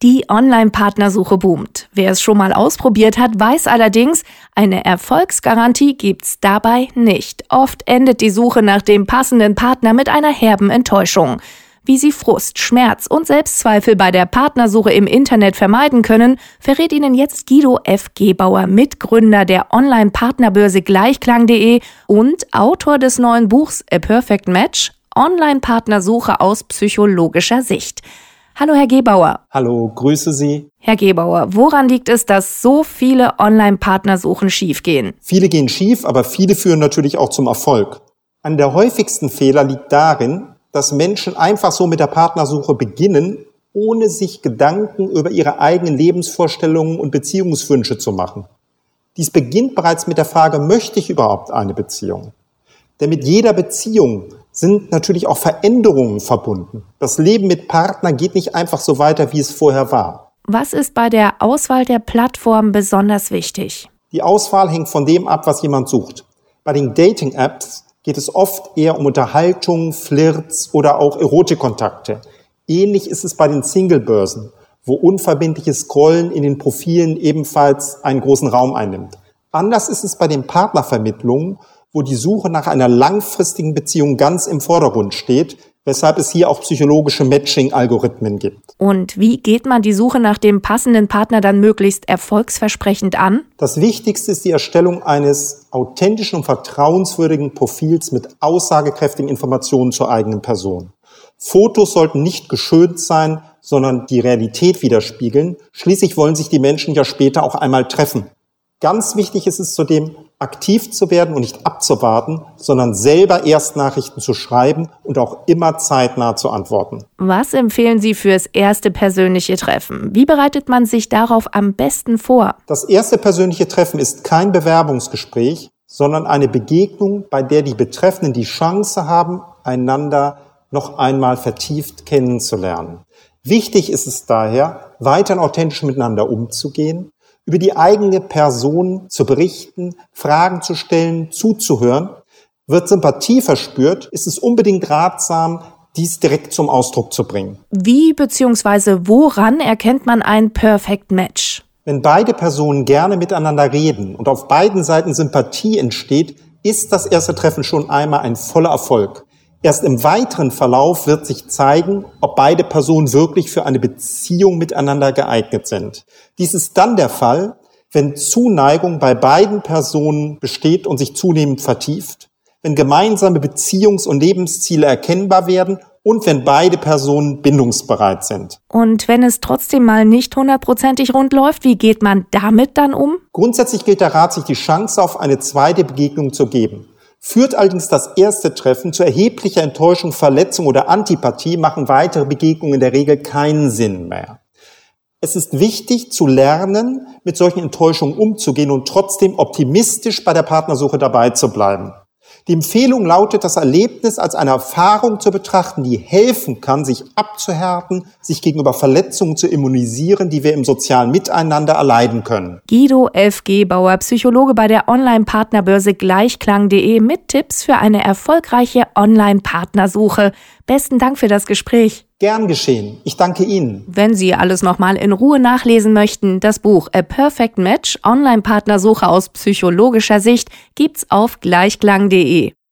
Die Online-Partnersuche boomt. Wer es schon mal ausprobiert hat, weiß allerdings, eine Erfolgsgarantie gibt's dabei nicht. Oft endet die Suche nach dem passenden Partner mit einer herben Enttäuschung. Wie Sie Frust, Schmerz und Selbstzweifel bei der Partnersuche im Internet vermeiden können, verrät Ihnen jetzt Guido F. Gebauer, Mitgründer der Online-Partnerbörse Gleichklang.de und Autor des neuen Buchs A Perfect Match, Online-Partnersuche aus psychologischer Sicht. Hallo Herr Gebauer. Hallo, grüße Sie. Herr Gebauer, woran liegt es, dass so viele Online-Partnersuchen schiefgehen? Viele gehen schief, aber viele führen natürlich auch zum Erfolg. Einer der häufigsten Fehler liegt darin, dass Menschen einfach so mit der Partnersuche beginnen, ohne sich Gedanken über ihre eigenen Lebensvorstellungen und Beziehungswünsche zu machen. Dies beginnt bereits mit der Frage, möchte ich überhaupt eine Beziehung? Denn mit jeder Beziehung sind natürlich auch Veränderungen verbunden. Das Leben mit Partner geht nicht einfach so weiter, wie es vorher war. Was ist bei der Auswahl der Plattform besonders wichtig? Die Auswahl hängt von dem ab, was jemand sucht. Bei den Dating-Apps geht es oft eher um Unterhaltung, Flirts oder auch Erotikkontakte. Ähnlich ist es bei den Single-Börsen, wo unverbindliches Scrollen in den Profilen ebenfalls einen großen Raum einnimmt. Anders ist es bei den Partnervermittlungen, wo die Suche nach einer langfristigen Beziehung ganz im Vordergrund steht, weshalb es hier auch psychologische Matching-Algorithmen gibt. Und wie geht man die Suche nach dem passenden Partner dann möglichst erfolgsversprechend an? Das Wichtigste ist die Erstellung eines authentischen und vertrauenswürdigen Profils mit aussagekräftigen Informationen zur eigenen Person. Fotos sollten nicht geschönt sein, sondern die Realität widerspiegeln. Schließlich wollen sich die Menschen ja später auch einmal treffen. Ganz wichtig ist es zudem, aktiv zu werden und nicht abzuwarten, sondern selber Erstnachrichten zu schreiben und auch immer zeitnah zu antworten. Was empfehlen Sie fürs erste persönliche Treffen? Wie bereitet man sich darauf am besten vor? Das erste persönliche Treffen ist kein Bewerbungsgespräch, sondern eine Begegnung, bei der die Betreffenden die Chance haben, einander noch einmal vertieft kennenzulernen. Wichtig ist es daher, weiterhin authentisch miteinander umzugehen, über die eigene Person zu berichten, Fragen zu stellen, zuzuhören. Wird Sympathie verspürt, ist es unbedingt ratsam, dies direkt zum Ausdruck zu bringen. Wie bzw. woran erkennt man ein Perfect Match? Wenn beide Personen gerne miteinander reden und auf beiden Seiten Sympathie entsteht, ist das erste Treffen schon einmal ein voller Erfolg. Erst im weiteren Verlauf wird sich zeigen, ob beide Personen wirklich für eine Beziehung miteinander geeignet sind. Dies ist dann der Fall, wenn Zuneigung bei beiden Personen besteht und sich zunehmend vertieft, wenn gemeinsame Beziehungs- und Lebensziele erkennbar werden und wenn beide Personen bindungsbereit sind. Und wenn es trotzdem mal nicht 100%ig rund läuft, wie geht man damit dann um? Grundsätzlich gilt der Rat, sich die Chance auf eine zweite Begegnung zu geben. Führt allerdings das erste Treffen zu erheblicher Enttäuschung, Verletzung oder Antipathie, machen weitere Begegnungen in der Regel keinen Sinn mehr. Es ist wichtig zu lernen, mit solchen Enttäuschungen umzugehen und trotzdem optimistisch bei der Partnersuche dabei zu bleiben. Die Empfehlung lautet, das Erlebnis als eine Erfahrung zu betrachten, die helfen kann, sich abzuhärten, sich gegenüber Verletzungen zu immunisieren, die wir im sozialen Miteinander erleiden können. Guido F. Gebauer, Psychologe bei der Online-Partnerbörse Gleichklang.de mit Tipps für eine erfolgreiche Online-Partnersuche. Besten Dank für das Gespräch. Gern geschehen. Ich danke Ihnen. Wenn Sie alles nochmal in Ruhe nachlesen möchten, das Buch A Perfect Match, Online-Partnersuche aus psychologischer Sicht, gibt's auf Gleichklang.de.